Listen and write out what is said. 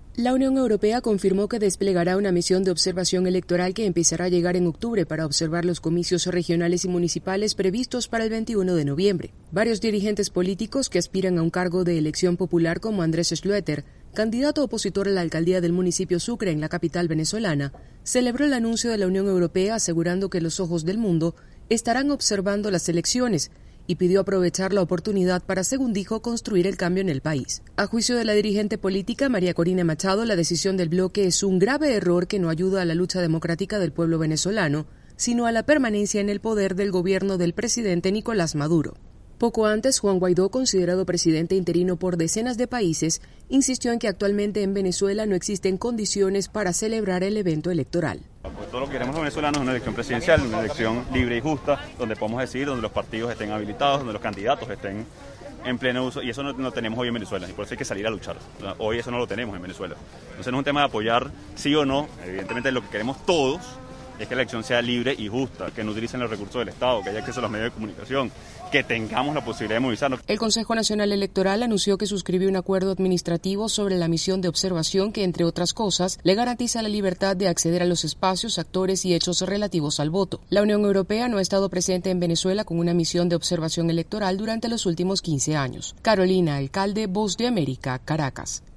La Unión Europea confirmó que desplegará una misión de observación electoral que empezará a llegar en octubre para observar los comicios regionales y municipales previstos para el 21 de noviembre. Varios dirigentes políticos que aspiran a un cargo de elección popular, como Andrés Schroeder, candidato opositor a la alcaldía del municipio Sucre en la capital venezolana, celebró el anuncio de la Unión Europea asegurando que los ojos del mundo estarán observando las elecciones y pidió aprovechar la oportunidad para, según dijo, construir el cambio en el país. A juicio de la dirigente política María Corina Machado, la decisión del bloque es un grave error que no ayuda a la lucha democrática del pueblo venezolano, sino a la permanencia en el poder del gobierno del presidente Nicolás Maduro. Poco antes, Juan Guaidó, considerado presidente interino por decenas de países, insistió en que actualmente en Venezuela no existen condiciones para celebrar el evento electoral. Pues todo lo que queremos los venezolanos es una elección presidencial, una elección libre y justa, donde podamos decidir, donde los partidos estén habilitados, donde los candidatos estén en pleno uso, y eso no lo tenemos hoy en Venezuela, y por eso hay que salir a luchar. Hoy eso no lo tenemos en Venezuela. Entonces no es un tema de apoyar sí o no, evidentemente lo que queremos todos es que la elección sea libre y justa, que no utilicen los recursos del Estado, que haya acceso a los medios de comunicación, que tengamos la posibilidad de movilizarnos. El Consejo Nacional Electoral anunció que suscribió un acuerdo administrativo sobre la misión de observación que, entre otras cosas, le garantiza la libertad de acceder a los espacios, actores y hechos relativos al voto. La Unión Europea no ha estado presente en Venezuela con una misión de observación electoral durante los últimos 15 años. Carolina Alcalde, Voz de América, Caracas.